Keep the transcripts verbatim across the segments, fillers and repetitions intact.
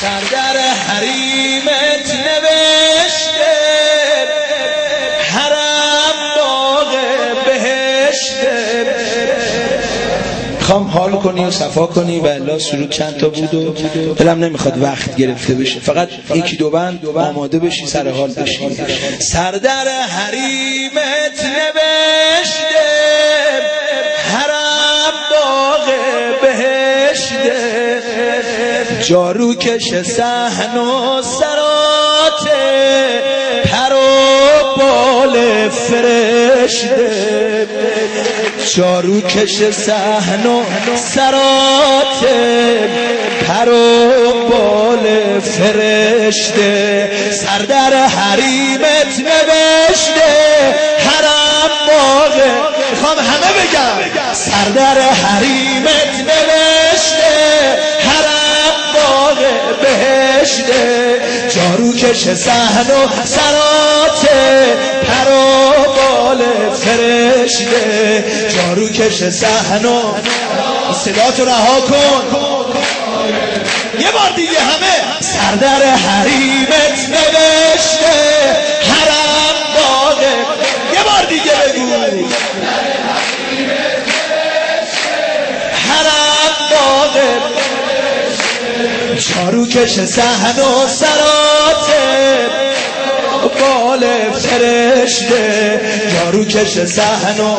سردر حریمت نوشته حرم باغ بهشته. میخوام حال کنی و صفا کنی و الا سرود چند تا بود و دلم نمیخواد وقت گرفته بشه، فقط یکی دو بند آماده بشی سر حال بشی. سردر حریمت نوشته حرم باغ بهشته، جارو کش صحن و سرات پر و بال فرشته، جارو کش صحن و سرات پر و بال فرشته. سردر حریمت نوشته حرم باغ، میخوام همه بگم سردر حریمت نوشته حرم باغ بهشته، جارو کش صحن و سرات پر و بال فرشته، جارو کش صحن و صداتو رها کن یه بار دیگه همه. سردر حریمت نوشته حرم باغ، یه بار دیگه بگو حرم باغ، جارو کش صحن و سرات بال فرشته، جارو کش صحن و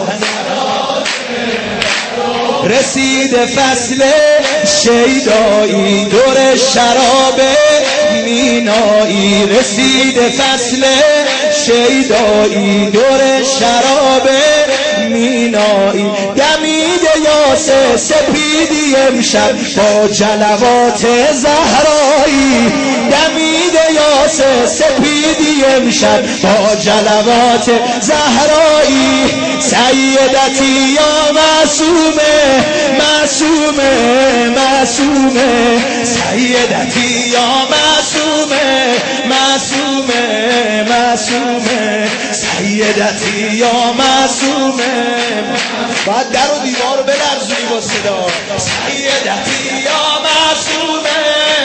رسید فصل شیدایی دور شراب مینایی، رسید فصل شیدایی دور شراب مینایی، دمید یاسه سپیدی امشب با جلوات زهرایی، دمید یاسه سپیدی امشب با جلوات زهرایی، سیدتی یا معصومه معصومه معصومه، سیدتی یا معصومه معصومه معصومه، سیدتی یا معصومه. باید در و دیوار رو بلرزونی با صدا. سیدتی یا معصومه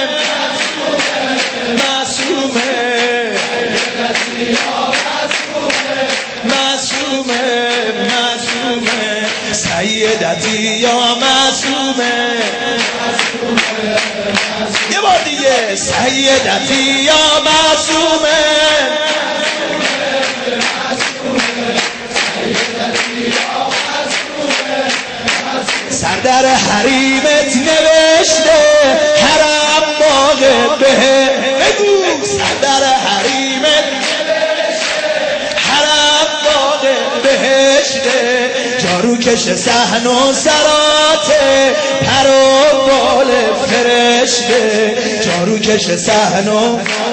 معصومه معصومه معصومه، سیدتی یا معصومه. یه بار دیگه سیدتی یا معصومه. سردر حریمت نوشته حرم باغ به، بگو سردر حریمت حرم باغ بهشته، جارو کش صحن و سرات پر و بال فرشته، جارو کش صحن و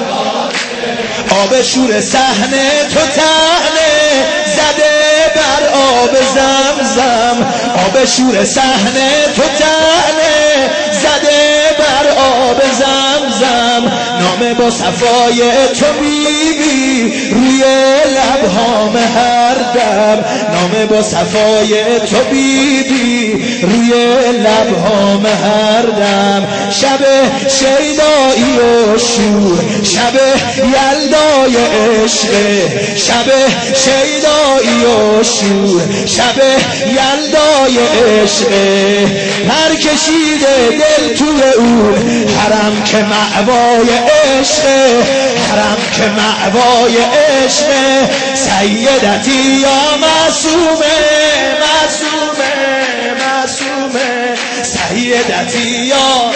آب شور صحن تو تهنه زده بر آب زمزم، آب شور صحن تو تهنه زده بر آب زمزم، نام با صفای تو بیبی روی لبهام هر دم، نام با صفای تو بیبی روی لبهام هر دم، شب شیدایی و شور شب یلدای عشق، شب شیدایی و شور شب یلدای عشق، پر کشیده دل توی او حرم که مأوای عشق، حرم که مأوای عشق، سیدتی یا معصومه معصومه معصومه، سیدتی یا.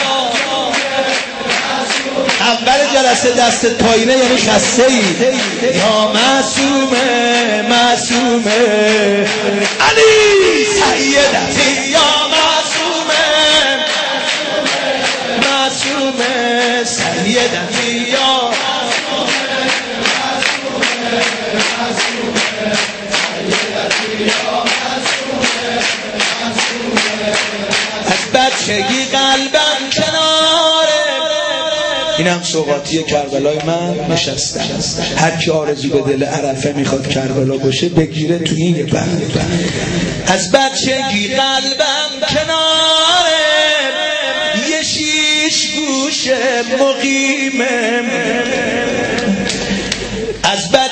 اول جلسه دست پایینه یعنی خسته ای. یا معصومه معصومه علی، سیدتی یا معصومه معصومه، سیدتی یا از بچگی قلبم کناره. اینم سوغاتی کربلای من نشسته. هر کی آرزو به دل عرفه میخواد کربلا باشه بگیره تو این یه بند. از بچگی قلبم کناره، یه شیش گوشه مقیم